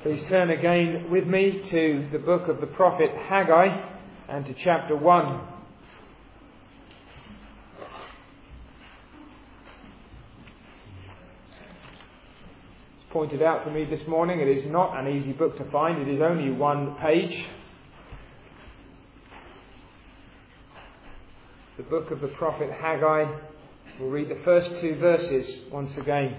Please turn again with me to the book of the prophet Haggai and to chapter 1. It's pointed out to me this morning it is not an easy book to find. It is only one page. The book of the prophet Haggai. We'll read the first two verses once again.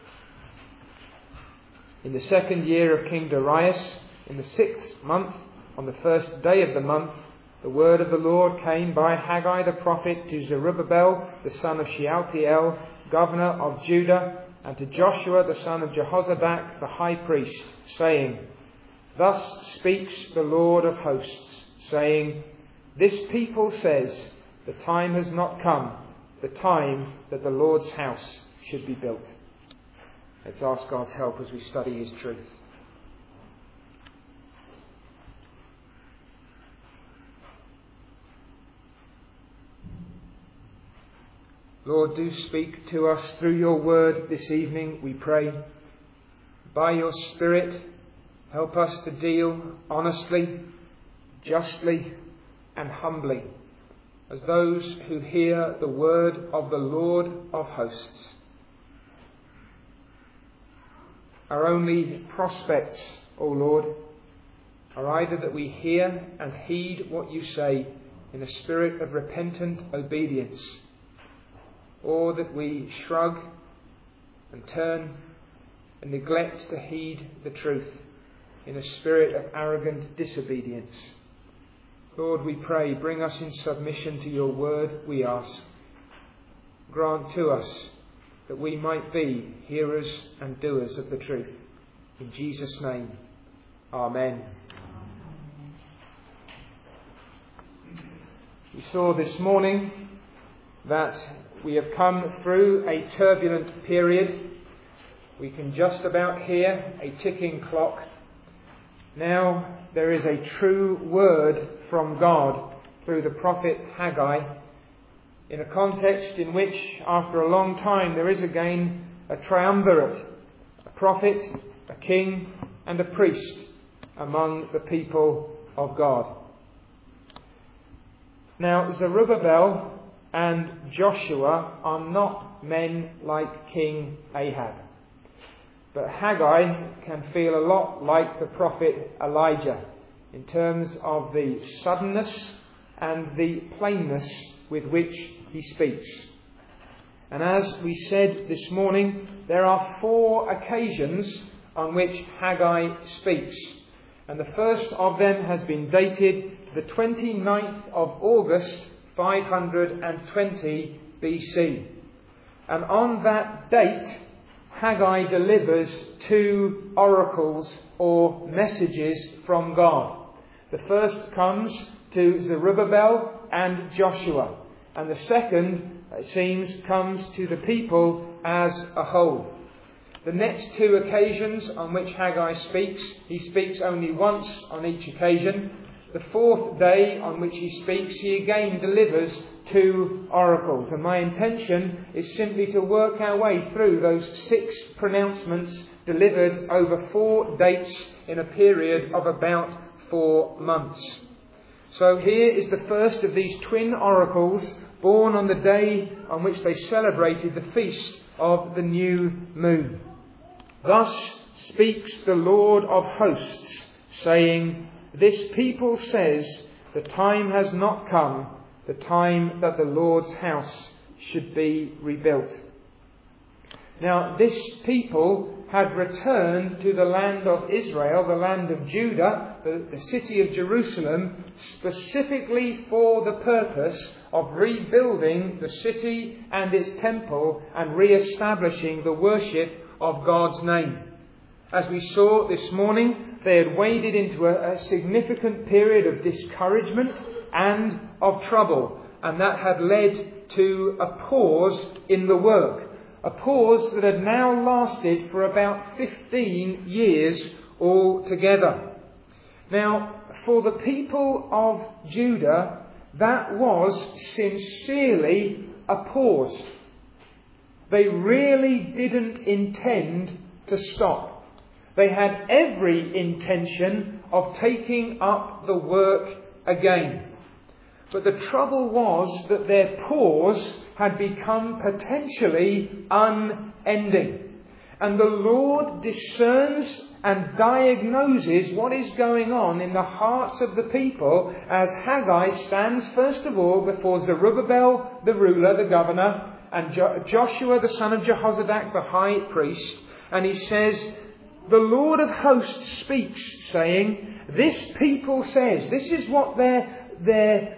In the 2nd year of King Darius, in the 6th month, on the 1st day of the month, the word of the Lord came by Haggai the prophet to Zerubbabel, the son of Shealtiel, governor of Judah, and to Joshua, the son of Jehozadak, the high priest, saying, Thus speaks the Lord of hosts, saying, This people says, the time has not come, the time that the Lord's house should be built. Let's ask God's help as we study His truth. Lord, do speak to us through your word this evening, we pray. By your Spirit, help us to deal honestly, justly, and humbly as those who hear the word of the Lord of hosts. Our only prospects, O Lord, are either that we hear and heed what you say in a spirit of repentant obedience, or that we shrug and turn and neglect to heed the truth in a spirit of arrogant disobedience. Lord, we pray, bring us in submission to your word, we ask. Grant to us that we might be hearers and doers of the truth. In Jesus' name, Amen. We saw this morning that we have come through a turbulent period. We can just about hear a ticking clock. Now there is a true word from God through the prophet Haggai, in a context in which, after a long time, there is again a triumvirate, a prophet, a king, and a priest among the people of God. Now, Zerubbabel and Joshua are not men like King Ahab, but Haggai can feel a lot like the prophet Elijah in terms of the suddenness and the plainness with which he speaks. And as we said this morning, there are 4 occasions on which Haggai speaks. And the first of them has been dated to the 29th of August, 520 BC. And on that date, Haggai delivers 2 oracles or messages from God. The first comes to Zerubbabel and Joshua. And the second, it seems, comes to the people as a whole. The next 2 occasions on which Haggai speaks, he speaks only once on each occasion. The 4th day on which he speaks, he again delivers 2 oracles. And my intention is simply to work our way through those 6 pronouncements delivered over 4 dates in a period of about 4 months. So here is the first of these twin oracles, born on the day on which they celebrated the feast of the new moon. Thus speaks the Lord of hosts, saying, This people says, the time has not come, the time that the Lord's house should be rebuilt. Now, this people had returned to the land of Israel, the land of Judah, the city of Jerusalem, specifically for the purpose of rebuilding the city and its temple and re-establishing the worship of God's name. As we saw this morning, they had waded into a significant period of discouragement and of trouble, and that had led to a pause in the work. A pause that had now lasted for about 15 years altogether. Now, for the people of Judah, that was sincerely a pause. They really didn't intend to stop. They had every intention of taking up the work again. But the trouble was that their pause had become potentially unending. And the Lord discerns and diagnoses what is going on in the hearts of the people as Haggai stands first of all before Zerubbabel, the ruler, the governor, and Joshua, the son of Jehozadak, the high priest. And he says, the Lord of hosts speaks, saying, this people says, this is what their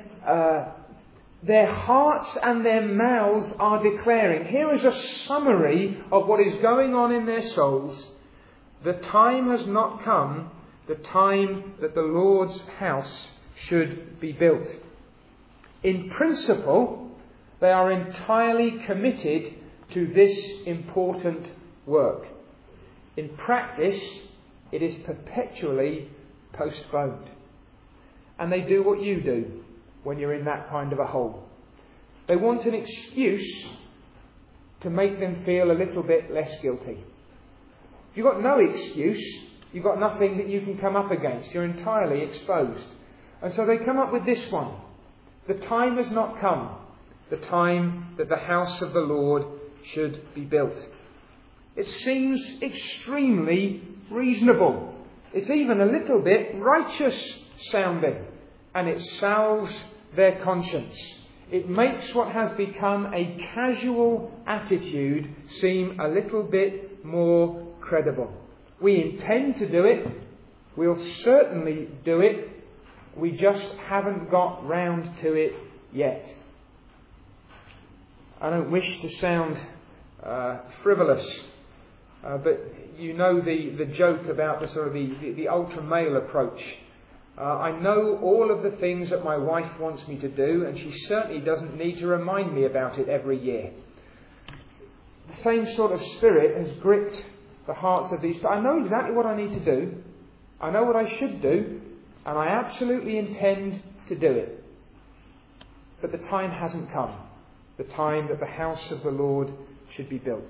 hearts and their mouths are declaring. Here is a summary of what is going on in their souls. The time has not come, the time that the Lord's house should be built. In principle, they are entirely committed to this important work. In practice, it is perpetually postponed. And they do what you do when you're in that kind of a hole. They want an excuse to make them feel a little bit less guilty. If you've got no excuse, you've got nothing that you can come up against. You're entirely exposed. And so they come up with this one. The time has not come. The time that the house of the Lord should be built. It seems extremely reasonable. It's even a little bit righteous sounding. And it salves their conscience. It makes what has become a casual attitude seem a little bit more credible. We intend to do it. We'll certainly do it. We just haven't got round to it yet. I don't wish to sound frivolous, but you know the joke about the sort of the ultra male approach. I know all of the things that my wife wants me to do, and she certainly doesn't need to remind me about it every year. The same sort of spirit has gripped the hearts of these people. I know exactly what I need to do. I know what I should do, and I absolutely intend to do it. But the time hasn't come. The time that the house of the Lord should be built.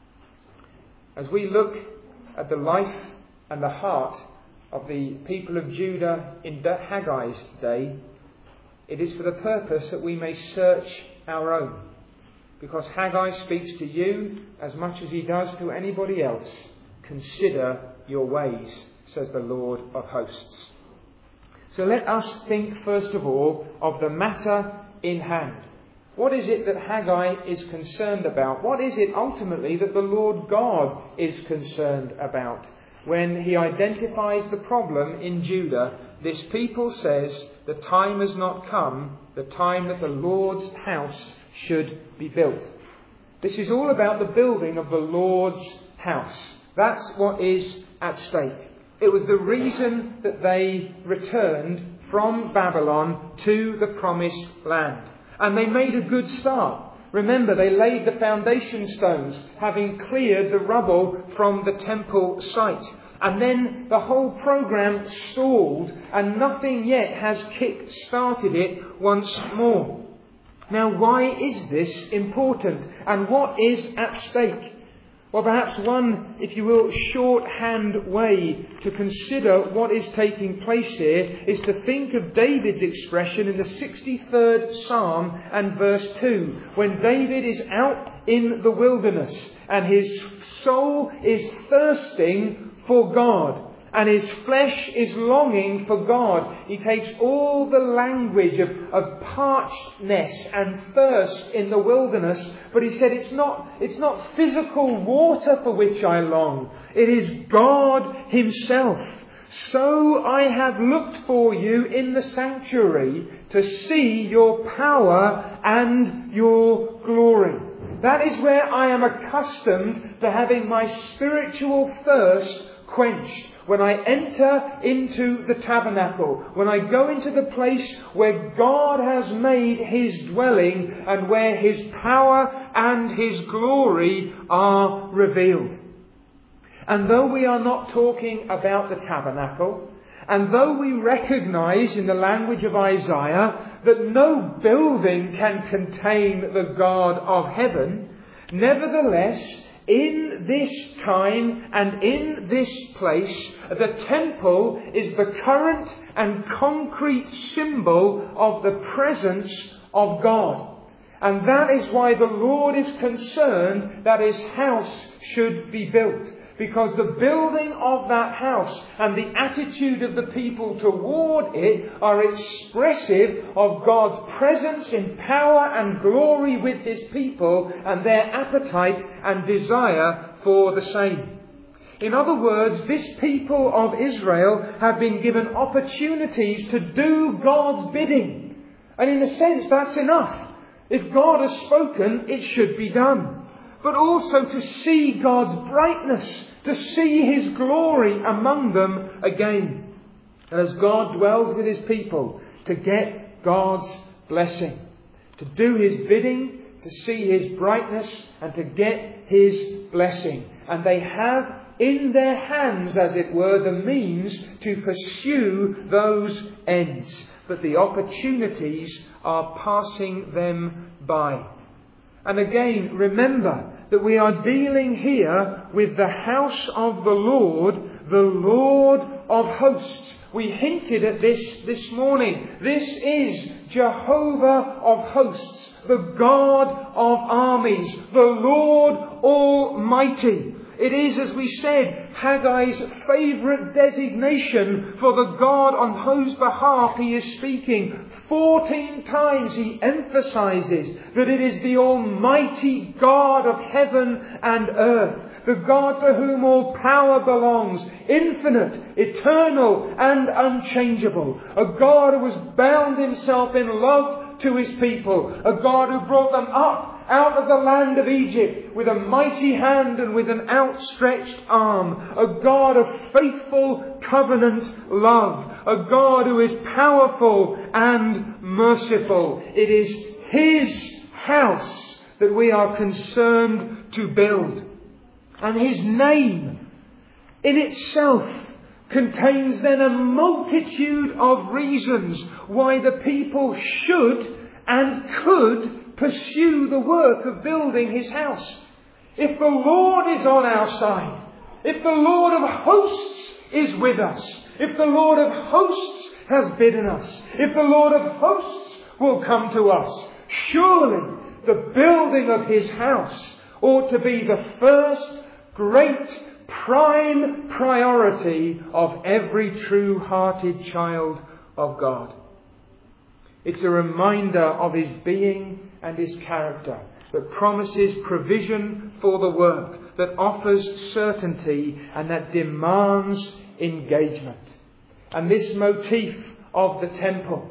As we look at the life and the heart of the people of Judah in Haggai's day, it is for the purpose that we may search our own. Because Haggai speaks to you as much as he does to anybody else. Consider your ways, says the Lord of hosts. So let us think first of all of the matter in hand. What is it that Haggai is concerned about? What is it ultimately that the Lord God is concerned about? When he identifies the problem in Judah, this people says the time has not come, the time that the Lord's house should be built. This is all about the building of the Lord's house. That's what is at stake. It was the reason that they returned from Babylon to the promised land. And they made a good start. Remember, they laid the foundation stones, having cleared the rubble from the temple site. And then the whole program stalled, and nothing yet has kick-started it once more. Now, why is this important? And what is at stake? Well, perhaps one, if you will, shorthand way to consider what is taking place here is to think of David's expression in the 63rd Psalm and verse 2, when David is out in the wilderness and his soul is thirsting for God and his flesh is longing for God. He takes all the language of parchedness and thirst in the wilderness, but he said it's not physical water for which I long. It is God himself. So I have looked for you in the sanctuary to see your power and your glory. That is where I am accustomed to having my spiritual thirst quenched. When I enter into the tabernacle, when I go into the place where God has made his dwelling and where his power and his glory are revealed. And though we are not talking about the tabernacle, and though we recognise in the language of Isaiah that no building can contain the God of heaven, nevertheless, in this time and in this place, the temple is the current and concrete symbol of the presence of God. And that is why the Lord is concerned that His house should be built. Because the building of that house and the attitude of the people toward it are expressive of God's presence in power and glory with His people and their appetite and desire for the same. In other words, this people of Israel have been given opportunities to do God's bidding. And in a sense, that's enough. If God has spoken, it should be done. But also to see God's brightness, to see His glory among them again. And as God dwells with His people, to get God's blessing, to do His bidding, to see His brightness, and to get His blessing. And they have in their hands, as it were, the means to pursue those ends. But the opportunities are passing them by. And again, remember that we are dealing here with the house of the Lord of hosts. We hinted at this morning. This is Jehovah of hosts, the God of armies, the Lord Almighty. It is, as we said, Haggai's favourite designation for the God on whose behalf he is speaking. 14 times he emphasises that it is the Almighty God of heaven and earth, the God to whom all power belongs, infinite, eternal and unchangeable. A God who has bound Himself in love to His people. A God who brought them up out of the land of Egypt with a mighty hand and with an outstretched arm. A God of faithful covenant love. A God who is powerful and merciful. It is His house that we are concerned to build. And His name in itself contains then a multitude of reasons why the people should and could pursue the work of building His house. If the Lord is on our side, if the Lord of hosts is with us, if the Lord of hosts has bidden us, if the Lord of hosts will come to us, surely the building of His house ought to be the first great prime priority of every true-hearted child of God. It's a reminder of His being and His character that promises provision for the work, that offers certainty and that demands engagement. And this motif of the temple,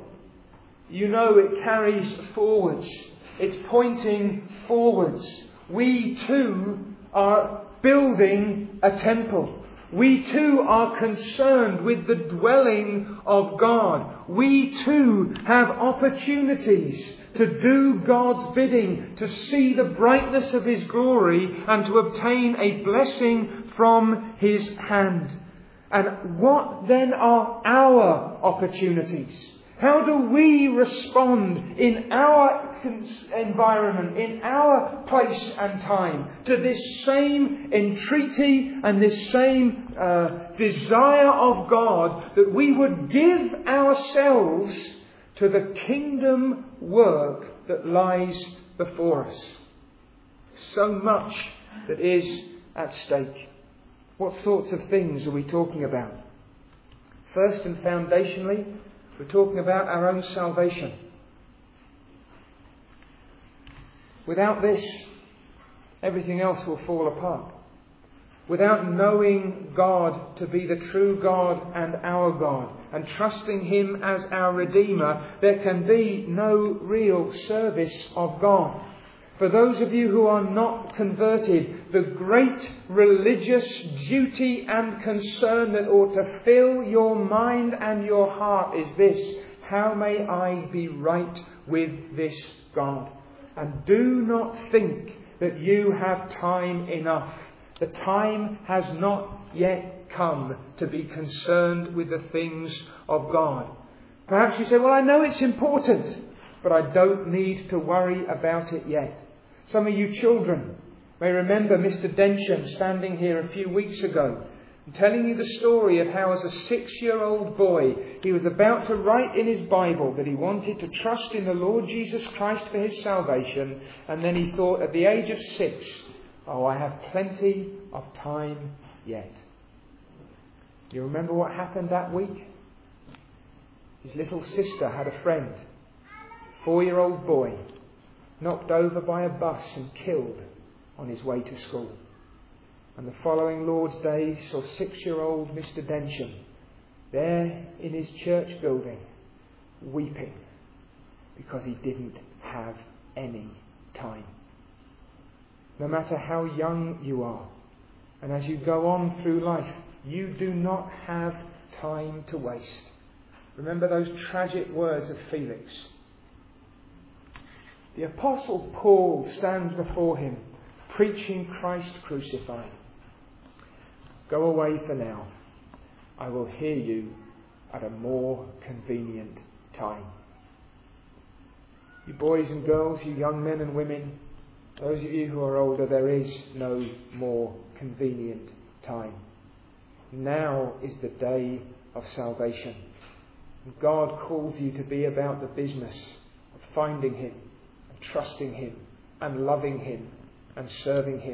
you know, it carries forwards. It's pointing forwards. We too are building a temple. We too are concerned with the dwelling of God. We too have opportunities to do God's bidding, to see the brightness of His glory and to obtain a blessing from His hand. And what then are our opportunities? How do we respond in our environment, in our place and time, to this same entreaty and this same desire of God that we would give ourselves to the kingdom work that lies before us? So much that is at stake. What sorts of things are we talking about? First and foundationally, we're talking about our own salvation. Without this, everything else will fall apart. Without knowing God to be the true God and our God, and trusting Him as our Redeemer, there can be no real service of God. For those of you who are not converted, the great religious duty and concern that ought to fill your mind and your heart is this: how may I be right with this God? And do not think that you have time enough. The time has not yet come to be concerned with the things of God. Perhaps you say, well, I know it's important, but I don't need to worry about it yet. Some of you children, You may remember Mr. Densham standing here a few weeks ago and telling you the story of how as a 6-year-old boy he was about to write in his Bible that he wanted to trust in the Lord Jesus Christ for his salvation, and then he thought at the age of 6, "Oh, I have plenty of time yet." You remember what happened that week? His little sister had a friend, a 4-year-old boy, knocked over by a bus and killed on his way to school. And the following Lord's Day saw 6-year-old Mr. Densham there in his church building, weeping because he didn't have any time. No matter how young you are, and as you go on through life, you do not have time to waste. Remember those tragic words of Felix. The Apostle Paul stands before him, preaching Christ crucified. "Go away for now. I will hear you at a more convenient time." You boys and girls, you young men and women, those of you who are older, there is no more convenient time. Now is the day of salvation. God calls you to be about the business of finding Him, and trusting Him, and loving Him, and serving Him.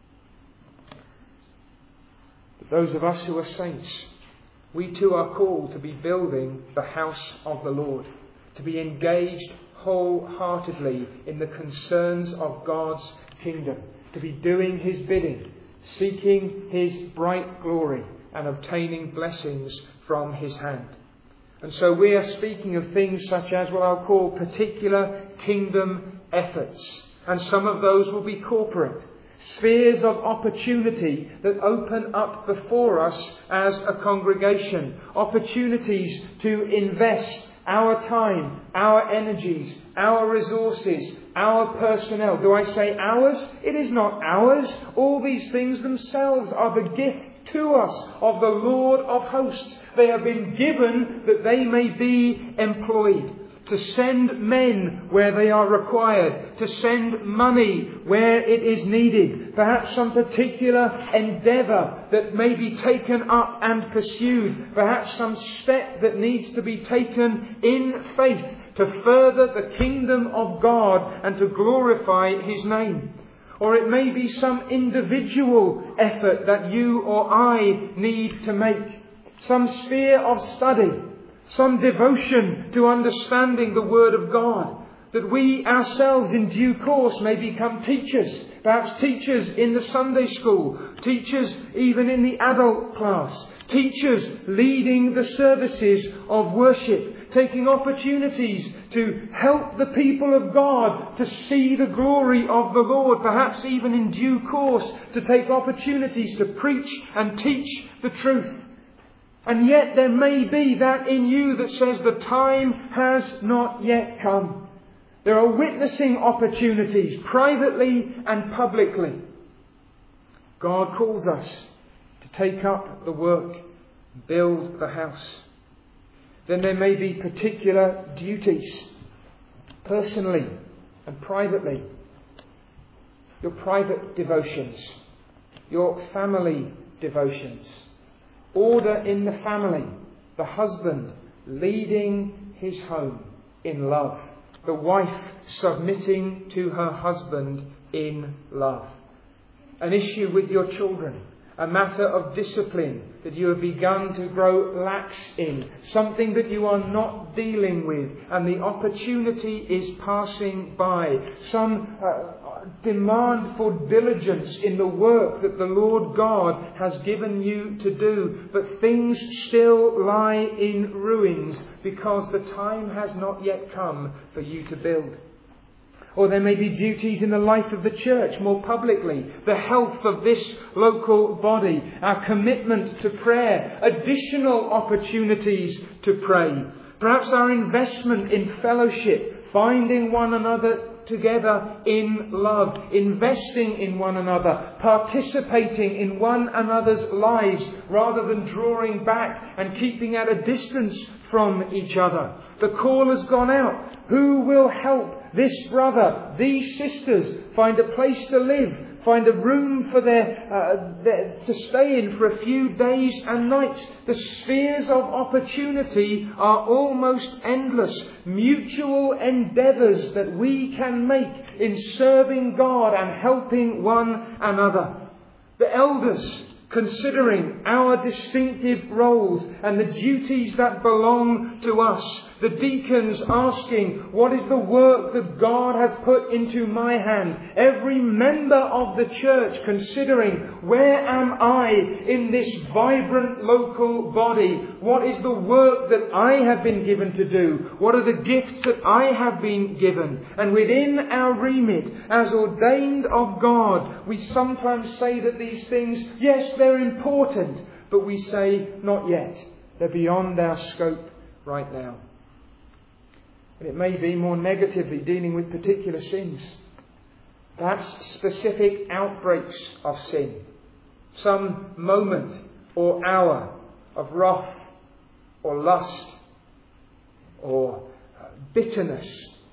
But those of us who are saints, we too are called to be building the house of the Lord, to be engaged wholeheartedly in the concerns of God's kingdom, to be doing His bidding, seeking His bright glory, and obtaining blessings from His hand. And so we are speaking of things such as what I'll call particular kingdom efforts. And some of those will be corporate. Spheres of opportunity that open up before us as a congregation. Opportunities to invest our time, our energies, our resources, our personnel. Do I say ours? It is not ours. All these things themselves are the gift to us of the Lord of hosts. They have been given that they may be employed. To send men where they are required. To send money where it is needed. Perhaps some particular endeavour that may be taken up and pursued. Perhaps some step that needs to be taken in faith to further the kingdom of God and to glorify His name. Or it may be some individual effort that you or I need to make. Some sphere of study. Some devotion to understanding the Word of God. That we ourselves in due course may become teachers. Perhaps teachers in the Sunday school. Teachers even in the adult class. Teachers leading the services of worship. Taking opportunities to help the people of God to see the glory of the Lord. Perhaps even in due course to take opportunities to preach and teach the truth. And yet there may be that in you that says the time has not yet come. There are witnessing opportunities, privately and publicly. God calls us to take up the work, build the house. Then there may be particular duties, personally and privately. Your private devotions, your family devotions. Order in the family, the husband leading his home in love, the wife submitting to her husband in love. An issue with your children, a matter of discipline that you have begun to grow lax in, something that you are not dealing with and the opportunity is passing by, some demand for diligence in the work that the Lord God has given you to do, but things still lie in ruins because the time has not yet come for you to build. Or there may be duties in the life of the church more publicly, the health of this local body, our commitment to prayer, additional opportunities to pray, perhaps our investment in fellowship, finding one another together in love, investing in one another, participating in one another's lives rather than drawing back and keeping at a distance from each other. The call has gone out. Who will help this brother, these sisters find a place to live, find a room for to stay in for a few days and nights. The spheres of opportunity are almost endless. Mutual endeavours that we can make in serving God and helping one another. The elders considering our distinctive roles and the duties that belong to us. The deacons asking, what is the work that God has put into my hand? Every member of the church considering, where am I in this vibrant local body? What is the work that I have been given to do? What are the gifts that I have been given? And within our remit, as ordained of God, we sometimes say that these things, yes, they're important, but we say, not yet. They're beyond our scope right now. And it may be more negatively dealing with particular sins. Perhaps specific outbreaks of sin. Some moment or hour of wrath or lust or bitterness.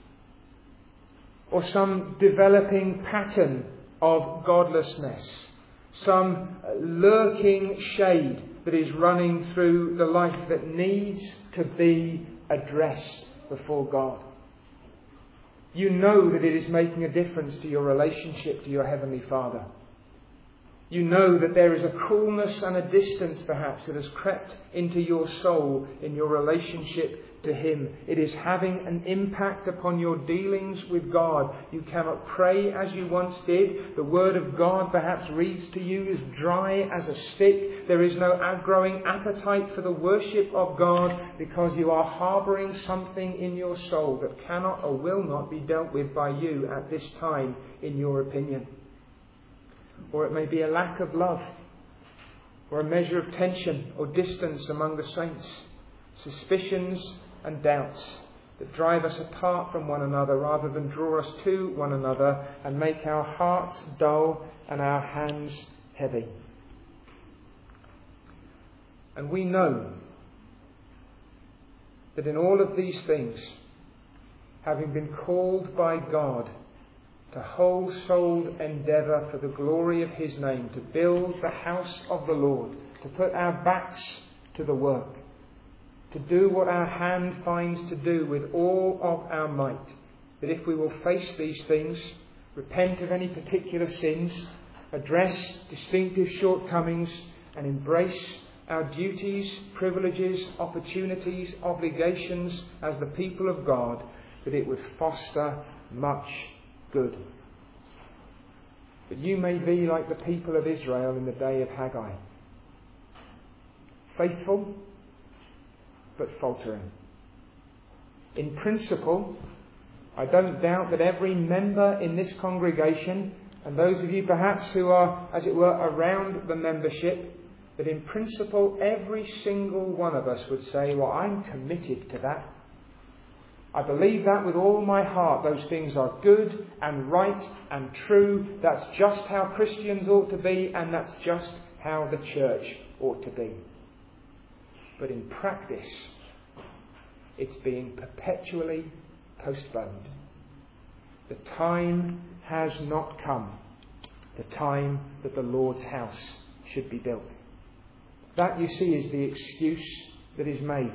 Or some developing pattern of godlessness. Some lurking shade that is running through the life that needs to be addressed before God. You know that it is making a difference to your relationship to your Heavenly Father. You know that there is a coolness and a distance perhaps that has crept into your soul in your relationship to Him. It is having an impact upon your dealings with God. You cannot pray as you once did. The Word of God perhaps reads to you as dry as a stick. There is no growing appetite for the worship of God because you are harbouring something in your soul that cannot or will not be dealt with by you at this time, in your opinion. Or it may be a lack of love, or a measure of tension or distance among the saints, suspicions and doubts that drive us apart from one another rather than draw us to one another and make our hearts dull and our hands heavy. And we know that in all of these things, having been called by God to whole-souled endeavour for the glory of His name, to build the house of the Lord, to put our backs to the work, to do what our hand finds to do with all of our might, that if we will face these things, repent of any particular sins, address distinctive shortcomings, and embrace our duties, privileges, opportunities, obligations as the people of God, that it would foster much good. But you may be like the people of Israel in the day of Haggai. Faithful, but faltering. In principle, I don't doubt that every member in this congregation, and those of you perhaps who are, as it were, around the membership, that in principle every single one of us would say, well, I'm committed to that. I believe that with all my heart. Those things are good and right and true. That's just how Christians ought to be, and that's just how the church ought to be. But in practice, it's being perpetually postponed. The time has not come. The time that the Lord's house should be built. That, you see, is the excuse that is made.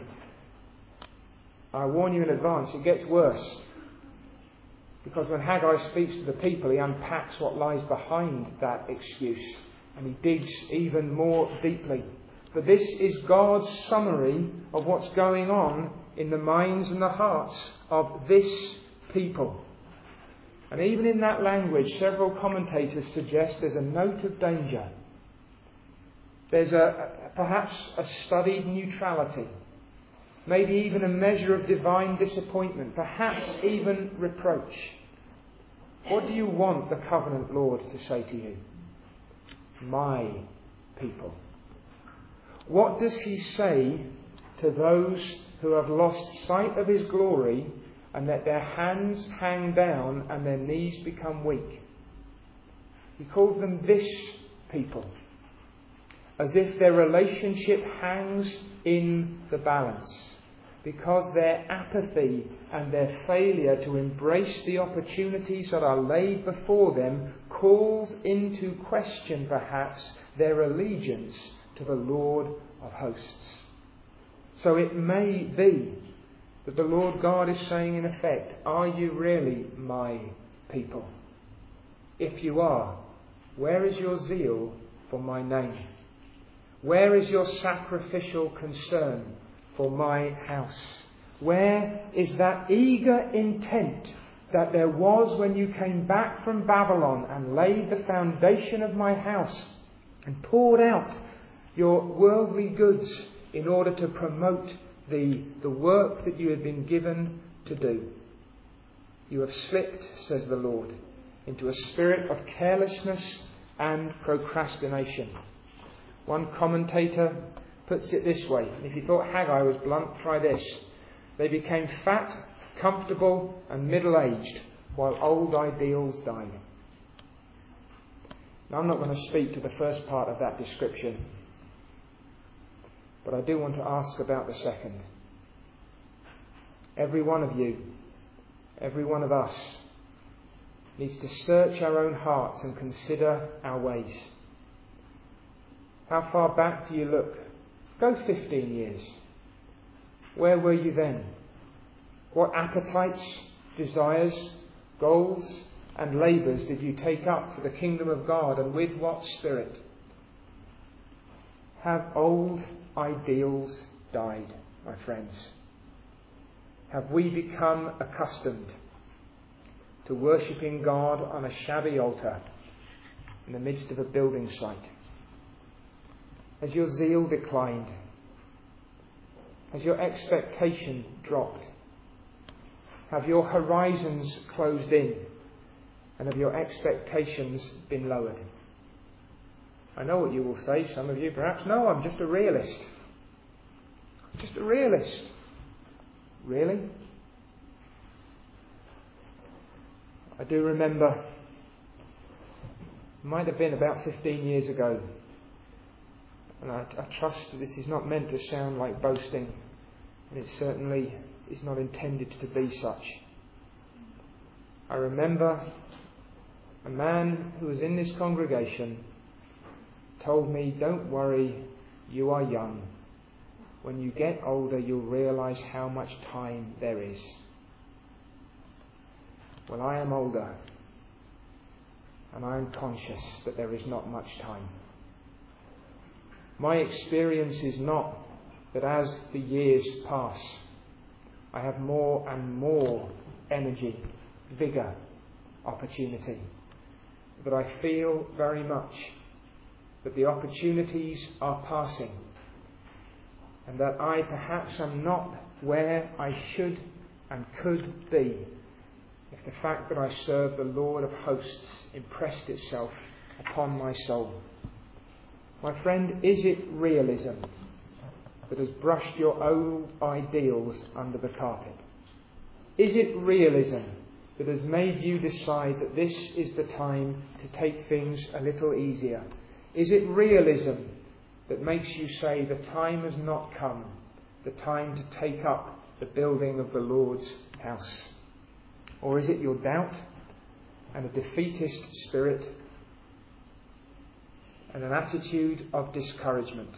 I warn you in advance, it gets worse. Because when Haggai speaks to the people, he unpacks what lies behind that excuse. And he digs even more deeply. But this is God's summary of what's going on in the minds and the hearts of this people. And even in that language, several commentators suggest there's a note of danger. There's perhaps a studied neutrality. Maybe even a measure of divine disappointment. Perhaps even reproach. What do you want the covenant Lord to say to you? My people. What does He say to those who have lost sight of His glory and let their hands hang down and their knees become weak? He calls them this people, as if their relationship hangs in the balance. because their apathy and their failure to embrace the opportunities that are laid before them calls into question, perhaps, their allegiance to the Lord of hosts. So it may be that the Lord God is saying, in effect, are you really my people? If you are, where is your zeal for my name? Where is your sacrificial concern for my house? Where is that eager intent that there was when you came back from Babylon and laid the foundation of my house and poured out your worldly goods in order to promote the work that you had been given to do? You have slipped, says the Lord, into a spirit of carelessness and procrastination. One commentator puts it this way, and if you thought Haggai was blunt, try this. They became fat, comfortable and middle-aged, while old ideals died. Now, I'm not going to speak to the first part of that description, but I do want to ask about the second. Every one of you, every one of us, needs to search our own hearts and consider our ways. How far back do you look? Go 15 years. Where were you then? What appetites, desires, goals and labours did you take up for the kingdom of God, and with what spirit? Have old ideals died, my friends? Have we become accustomed to worshipping God on a shabby altar in the midst of a building site? Has your zeal declined? Has your expectation dropped? Have your horizons closed in? And have your expectations been lowered? I know what you will say, some of you perhaps. No, I'm just a realist. I'm just a realist. Really? I do remember, it might have been about 15 years ago, and I trust that this is not meant to sound like boasting, and it certainly is not intended to be such. I remember a man who was in this congregation told me, "Don't worry, you are young. When you get older, you'll realise how much time there is." Well, I am older, and I am conscious that there is not much time. My experience is not that as the years pass, I have more and more energy, vigour, opportunity. But I feel very much that the opportunities are passing, and that I perhaps am not where I should and could be if the fact that I serve the Lord of hosts impressed itself upon my soul. My friend, is it realism that has brushed your old ideals under the carpet? Is it realism that has made you decide that this is the time to take things a little easier? Is it realism that makes you say the time has not come, the time to take up the building of the Lord's house? Or is it your doubt and a defeatist spirit and an attitude of discouragement?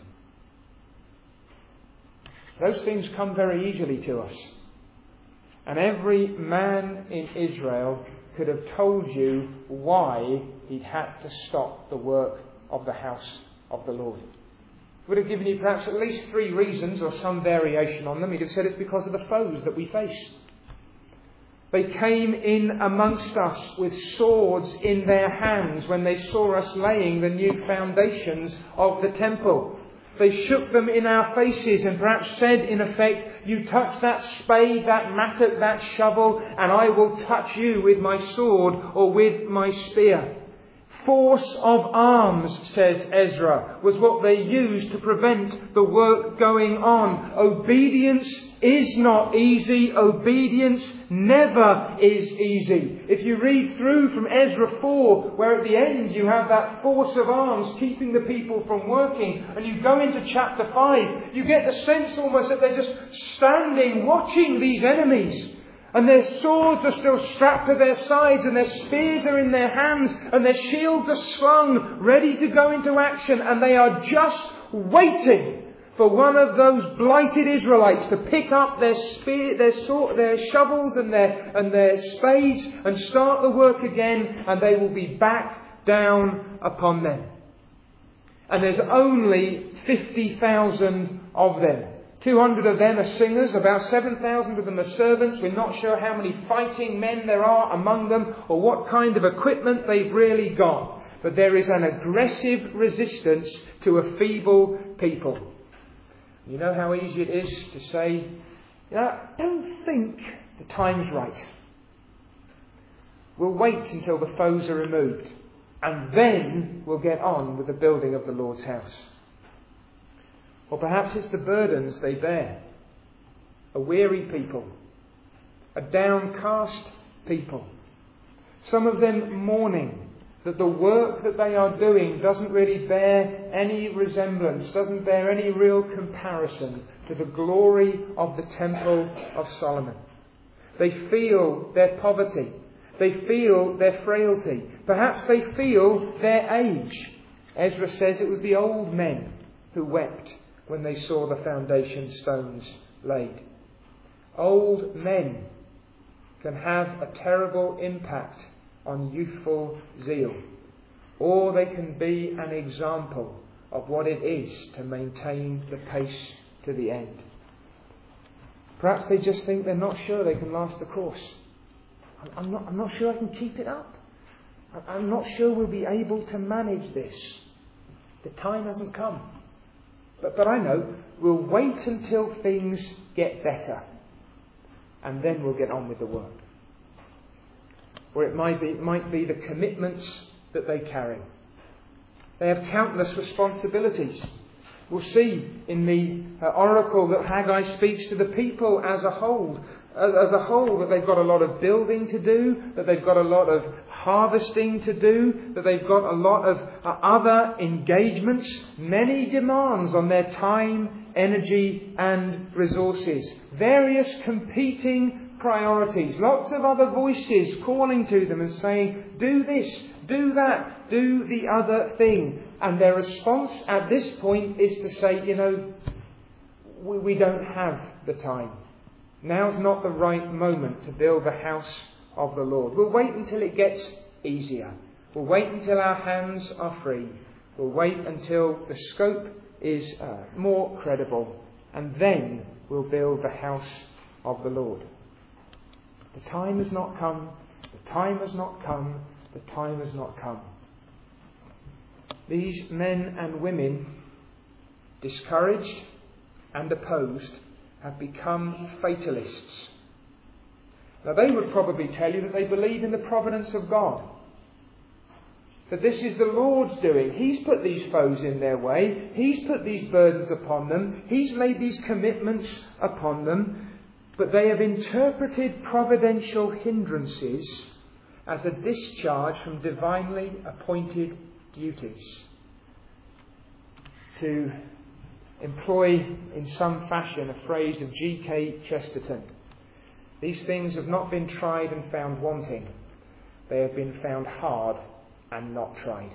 Those things come very easily to us. And every man in Israel could have told you why he'd had to stop the work of the house of the Lord. Would have given you perhaps at least 3 reasons or some variation on them. He'd have said it's because of the foes that we face. They came in amongst us with swords in their hands when they saw us laying the new foundations of the temple. They shook them in our faces and perhaps said, in effect, "You touch that spade, that mattock, that shovel, and I will touch you with my sword or with my spear." force of arms, says Ezra, was what they used to prevent the work going on. Obedience is not easy. Obedience never is easy. If you read through from Ezra 4, where at the end you have that force of arms keeping the people from working, and you go into chapter 5, you get the sense almost that they're just standing watching these enemies. And their swords are still strapped to their sides, and their spears are in their hands, and their shields are slung, ready to go into action, and they are just waiting for one of those blighted Israelites to pick up their spear, their shovels and their spades and start the work again, and they will be back down upon them. And there's only 50,000 of them. 200 of them are singers, about 7,000 of them are servants. We're not sure how many fighting men there are among them or what kind of equipment they've really got. But there is an aggressive resistance to a feeble people. You know how easy it is to say, I don't think the time's right. We'll wait until the foes are removed, and then we'll get on with the building of the Lord's house. Or perhaps it's the burdens they bear. A weary people. A downcast people. Some of them mourning that the work that they are doing doesn't really bear any resemblance, doesn't bear any real comparison to the glory of the Temple of Solomon. They feel their poverty. They feel their frailty. Perhaps they feel their age. Ezra says it was the old men who wept when they saw the foundation stones laid. Old men can have a terrible impact on youthful zeal, or they can be an example of what it is to maintain the pace to the end. Perhaps they just think they're not sure they can last the course. I'm not sure I can keep it up. I'm not sure we'll be able to manage this. The time hasn't come. But I know we'll wait until things get better, and then we'll get on with the work. Or it might be the commitments that they carry. They have countless responsibilities. We'll see in the oracle that Haggai speaks to the people as a whole, that they've got a lot of building to do, that they've got a lot of harvesting to do, that they've got a lot of other engagements, many demands on their time, energy and resources. Various competing priorities, lots of other voices calling to them and saying, do this, do that, do the other thing. And their response at this point is to say, we don't have the time. Now's not the right moment to build the house of the Lord. We'll wait until it gets easier. We'll wait until our hands are free. We'll wait until the scope is more credible. And then we'll build the house of the Lord. The time has not come. The time has not come. The time has not come. These men and women, discouraged and opposed, have become fatalists. Now they would probably tell you that they believe in the providence of God. That this is the Lord's doing. He's put these foes in their way. He's put these burdens upon them. He's made these commitments upon them. But they have interpreted providential hindrances as a discharge from divinely appointed duties. To employ in some fashion a phrase of G.K. Chesterton, these things have not been tried and found wanting. They have been found hard and not tried.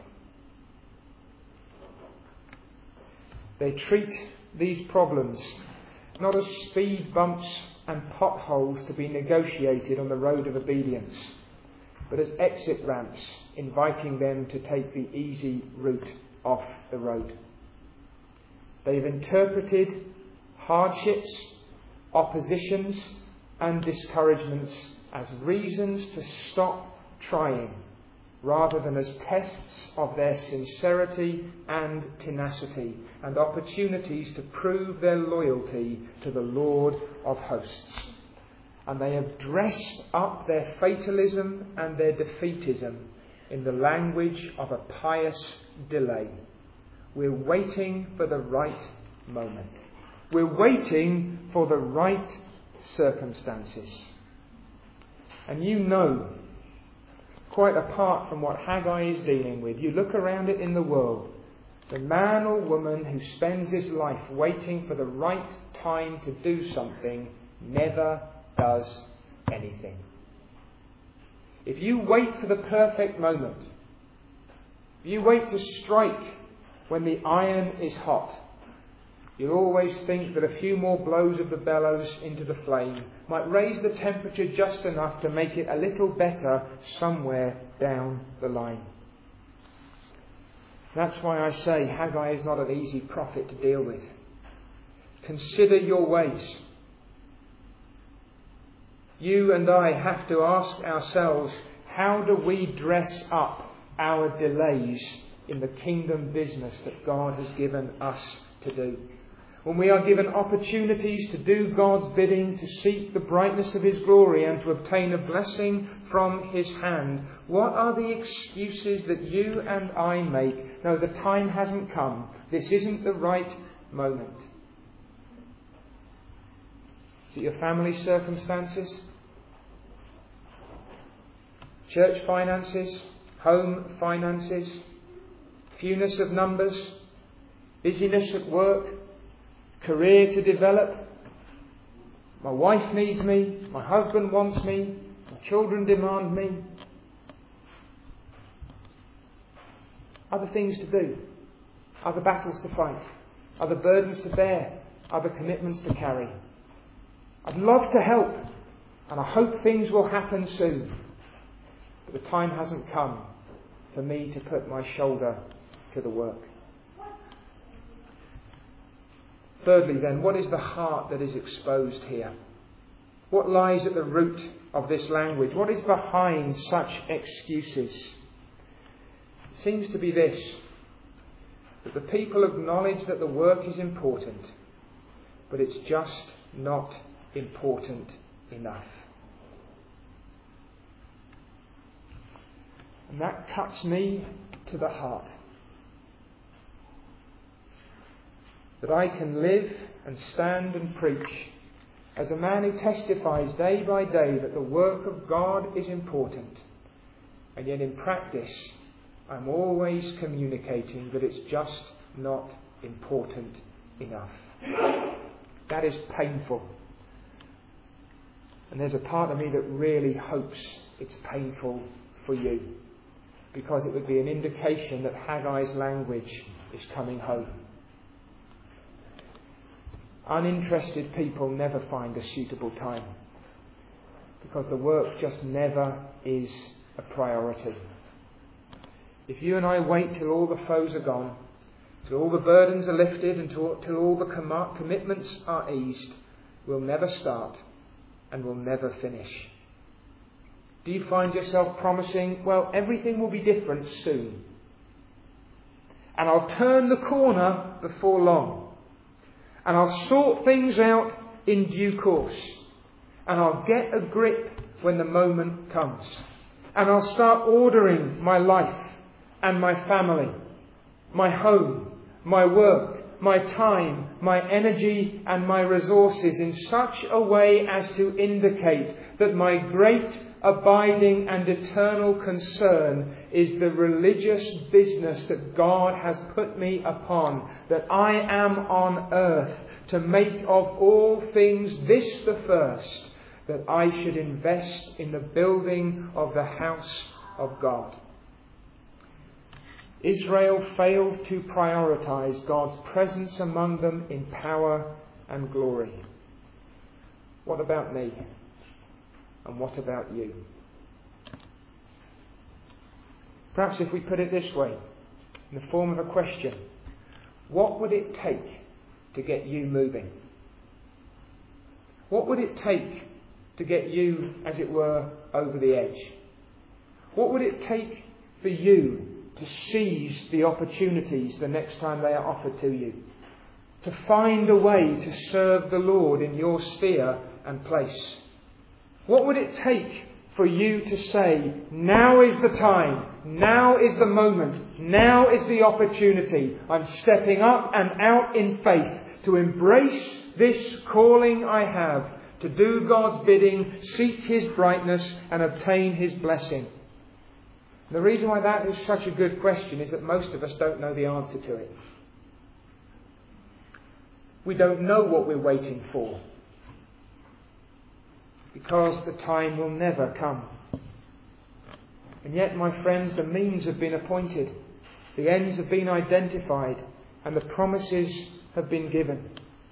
They treat these problems not as speed bumps and potholes to be negotiated on the road of obedience, but as exit ramps inviting them to take the easy route off the road. They've interpreted hardships, oppositions and discouragements as reasons to stop trying, rather than as tests of their sincerity and tenacity, and opportunities to prove their loyalty to the Lord of hosts. And they have dressed up their fatalism and their defeatism in the language of a pious delay. We're waiting for the right moment. We're waiting for the right circumstances. And you know, quite apart from what Haggai is dealing with, you look around it in the world, the man or woman who spends his life waiting for the right time to do something never does anything. If you wait for the perfect moment, if you wait to strike when the iron is hot, you'll always think that a few more blows of the bellows into the flame might raise the temperature just enough to make it a little better somewhere down the line. That's why I say Haggai is not an easy prophet to deal with. Consider your ways. You and I have to ask ourselves, how do we dress up our delays in the kingdom business that God has given us to do? When we are given opportunities to do God's bidding, to seek the brightness of His glory and to obtain a blessing from His hand, what are the excuses that you and I make? No, the time hasn't come. This isn't the right moment. Is it your family circumstances? Church finances? Home finances? Fewness of numbers? Busyness at work? Career to develop? My wife needs me. My husband wants me. My children demand me. Other things to do. Other battles to fight. Other burdens to bear. Other commitments to carry. I'd love to help, and I hope things will happen soon. But the time hasn't come for me to put my shoulder to the work. Thirdly then, what is the heart that is exposed here? What lies at the root of this language? What is behind such excuses? It seems to be this, that the people acknowledge that the work is important, but it's just not important enough. And that cuts me to the heart. That I can live and stand and preach as a man who testifies day by day that the work of God is important, and yet in practice I'm always communicating that it's just not important enough. That is painful. And there's a part of me that really hopes it's painful for you, because it would be an indication that Haggai's language is coming home. Uninterested people never find a suitable time, because the work just never is a priority. If you and I wait till all the foes are gone, till all the burdens are lifted, and till all the commitments are eased, we'll never start and we'll never finish. Do you find yourself promising, well, everything will be different soon, and I'll turn the corner before long, and I'll sort things out in due course, and I'll get a grip when the moment comes, and I'll start ordering my life and my family, my home, my work, my time, my energy and my resources in such a way as to indicate that my great, abiding and eternal concern is the religious business that God has put me upon, that I am on earth to make of all things this the first, that I should invest in the building of the house of God. Israel failed to prioritize God's presence among them in power and glory. What about me? And what about you? Perhaps if we put it this way, in the form of a question, what would it take to get you moving? What would it take to get you, as it were, over the edge? What would it take for you to seize the opportunities the next time they are offered to you? To find a way to serve the Lord in your sphere and place? What would it take for you to say, now is the time, now is the moment, now is the opportunity. I'm stepping up and out in faith to embrace this calling I have, to do God's bidding, seek His brightness and obtain His blessing. The reason why that is such a good question is that most of us don't know the answer to it. We don't know what we're waiting for, because the time will never come. And yet, my friends, the means have been appointed, the ends have been identified, and the promises have been given.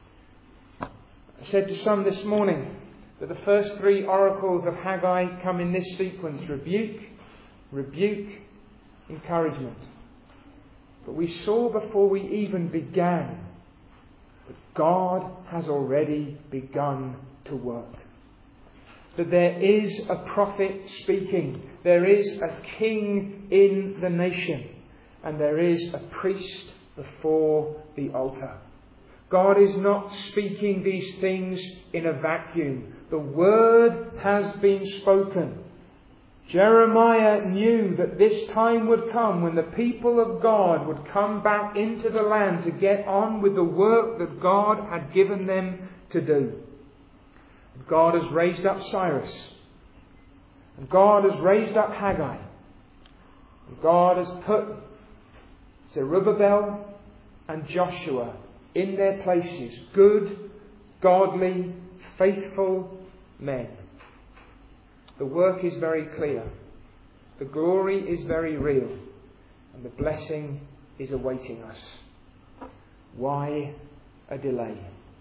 I said to some this morning that the first 3 oracles of Haggai come in this sequence: rebuke, encouragement. But we saw before we even began that God has already begun to work. That there is a prophet speaking, there is a king in the nation, and there is a priest before the altar. God is not speaking these things in a vacuum. The word has been spoken. Jeremiah knew that this time would come when the people of God would come back into the land to get on with the work that God had given them to do. And God has raised up Cyrus. And God has raised up Haggai. And God has put Zerubbabel and Joshua in their places. Good, godly, faithful men. The work is very clear. The glory is very real. And the blessing is awaiting us. Why a delay?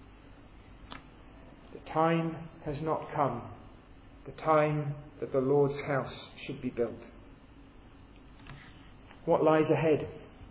The time has not come. The time that the Lord's house should be built. What lies ahead?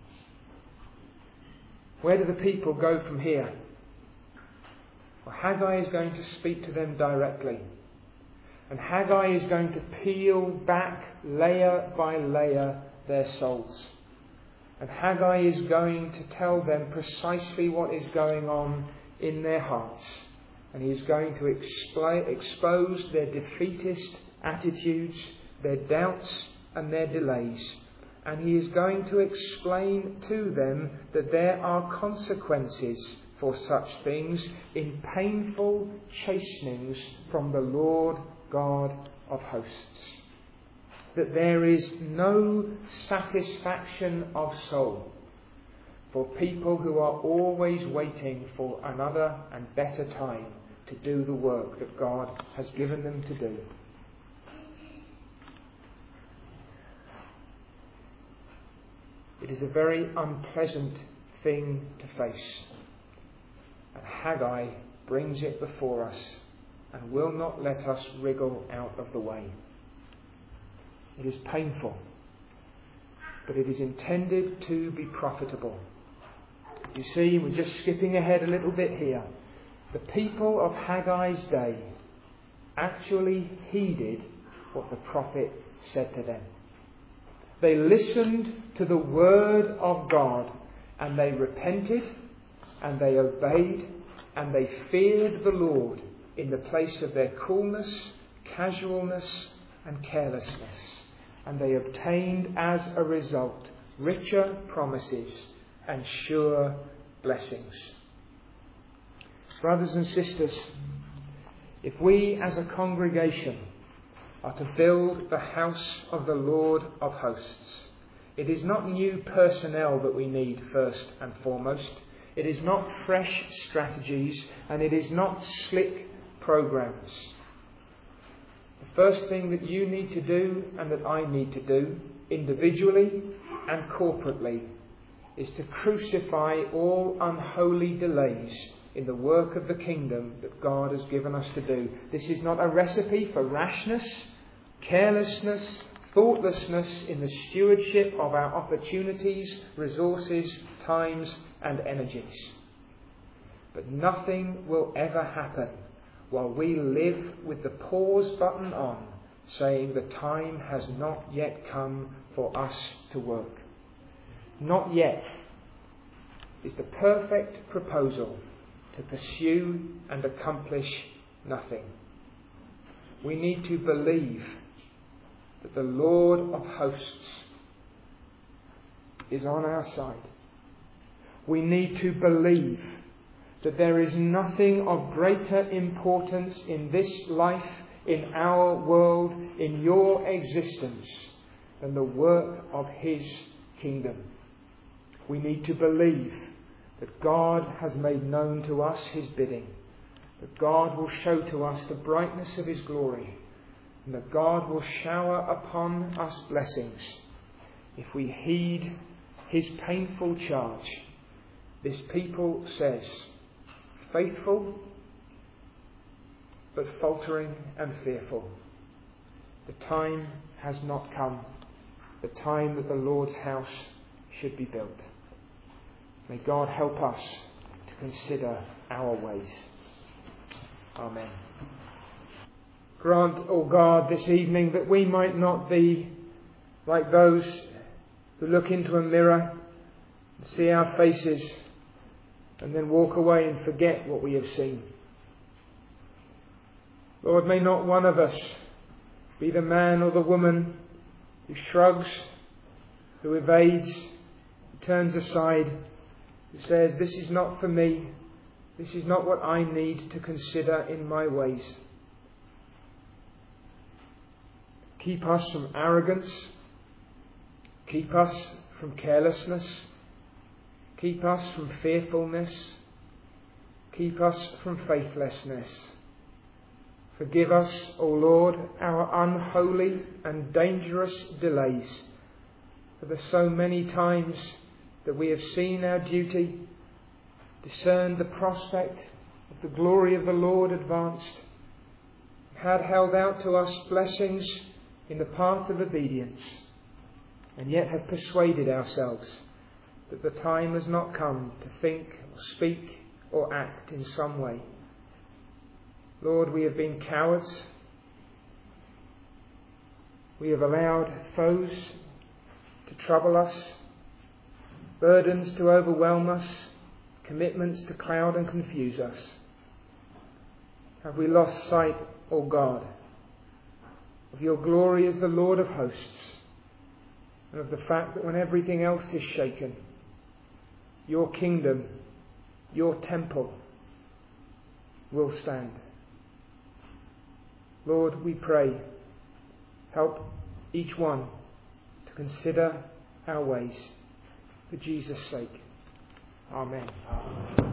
Where do the people go from here? Well, Haggai is going to speak to them directly. And Haggai is going to peel back layer by layer their souls. And Haggai is going to tell them precisely what is going on in their hearts. And he is going to expose their defeatist attitudes, their doubts and their delays. And he is going to explain to them that there are consequences for such things in painful chastenings from the Lord God of hosts. That there is no satisfaction of soul for people who are always waiting for another and better time to do the work that God has given them to do. It is a very unpleasant thing to face. And Haggai brings it before us and will not let us wriggle out of the way. It is painful, but it is intended to be profitable. You see, we're just skipping ahead a little bit here. The people of Haggai's day actually heeded what the prophet said to them. They listened to the word of God, and they repented, and they obeyed, and they feared the Lord in the place of their coolness, casualness, and carelessness. And they obtained as a result richer promises and sure blessings. Brothers and sisters, if we as a congregation are to build the house of the Lord of hosts, it is not new personnel that we need first and foremost. It is not fresh strategies, and it is not slick programs. The first thing that you need to do and that I need to do, individually and corporately, is to crucify all unholy delays in the work of the kingdom that God has given us to do. This is not a recipe for rashness, carelessness, thoughtlessness in the stewardship of our opportunities, resources, times and energies. But nothing will ever happen while we live with the pause button on, saying the time has not yet come for us to work. Not yet is the perfect proposal to pursue and accomplish nothing. We need to believe that the Lord of hosts is on our side. We need to believe that there is nothing of greater importance in this life, in our world, in your existence, than the work of His kingdom. We need to believe that God has made known to us His bidding, that God will show to us the brightness of His glory, and that God will shower upon us blessings if we heed His painful charge. This people says, faithful, but faltering and fearful. The time has not come, the time that the Lord's house should be built. May God help us to consider our ways. Amen. Grant, O God, this evening that we might not be like those who look into a mirror and see our faces and then walk away and forget what we have seen. Lord, may not one of us be the man or the woman who shrugs, who evades, who turns aside, who says, this is not for me, this is not what I need to consider in my ways. Keep us from arrogance, keep us from carelessness, keep us from fearfulness, keep us from faithlessness. Forgive us, O Lord, our unholy and dangerous delays, for the so many times that we have seen our duty, discerned the prospect of the glory of the Lord advanced, had held out to us blessings in the path of obedience, and yet have persuaded ourselves that the time has not come to think or speak or act in some way. Lord, we have been cowards. We have allowed foes to trouble us, burdens to overwhelm us, commitments to cloud and confuse us. Have we lost sight, O God, of your glory as the Lord of hosts, and of the fact that when everything else is shaken, your kingdom, your temple, will stand? Lord, we pray, help each one to consider our ways for Jesus' sake. Amen.